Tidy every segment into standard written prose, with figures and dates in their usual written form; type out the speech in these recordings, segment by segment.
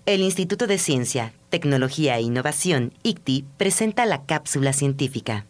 El Instituto de Ciencia, Tecnología e Innovación, ICTI, presenta la cápsula científica.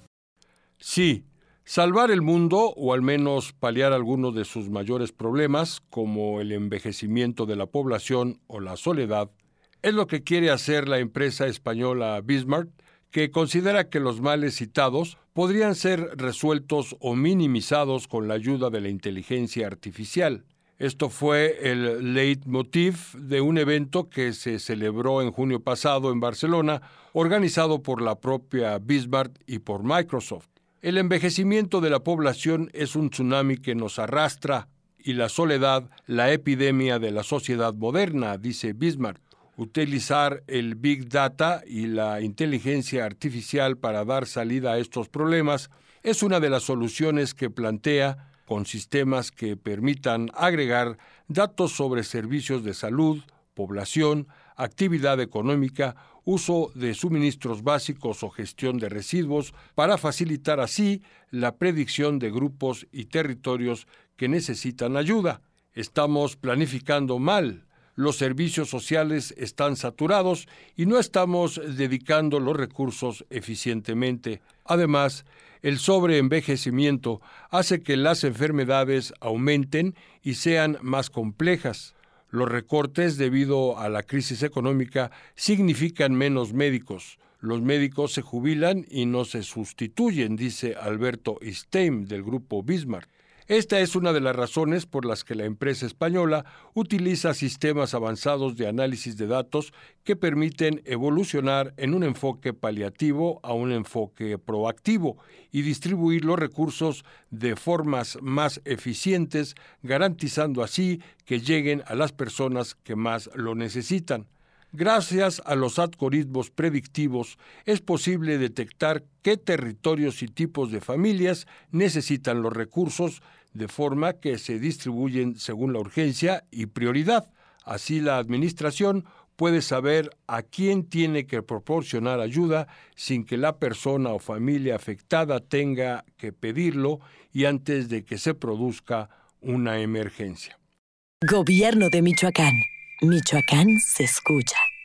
Sí, salvar el mundo, o al menos paliar algunos de sus mayores problemas, como el envejecimiento de la población o la soledad, es lo que quiere hacer la empresa española Bismarck, que considera que los males citados podrían ser resueltos o minimizados con la ayuda de la inteligencia artificial. Esto fue el leitmotiv de un evento que se celebró en junio pasado en Barcelona, organizado por la propia Bismarck y por Microsoft. El envejecimiento de la población es un tsunami que nos arrastra y la soledad, la epidemia de la sociedad moderna, dice Bismarck. Utilizar el Big Data y la inteligencia artificial para dar salida a estos problemas es una de las soluciones que plantea, con sistemas que permitan agregar datos sobre servicios de salud, población, actividad económica, uso de suministros básicos o gestión de residuos, para facilitar así la predicción de grupos y territorios que necesitan ayuda. Estamos planificando mal. Los servicios sociales están saturados y no estamos dedicando los recursos eficientemente. Además, el sobreenvejecimiento hace que las enfermedades aumenten y sean más complejas. Los recortes debido a la crisis económica significan menos médicos. Los médicos se jubilan y no se sustituyen, dice Alberto Steim del grupo Bismarck. Esta es una de las razones por las que la empresa española utiliza sistemas avanzados de análisis de datos que permiten evolucionar en un enfoque paliativo a un enfoque proactivo y distribuir los recursos de formas más eficientes, garantizando así que lleguen a las personas que más lo necesitan. Gracias a los algoritmos predictivos es posible detectar qué territorios y tipos de familias necesitan los recursos, de forma que se distribuyen según la urgencia y prioridad. Así la administración puede saber a quién tiene que proporcionar ayuda sin que la persona o familia afectada tenga que pedirlo y antes de que se produzca una emergencia. Gobierno de Michoacán. Michoacán se escucha.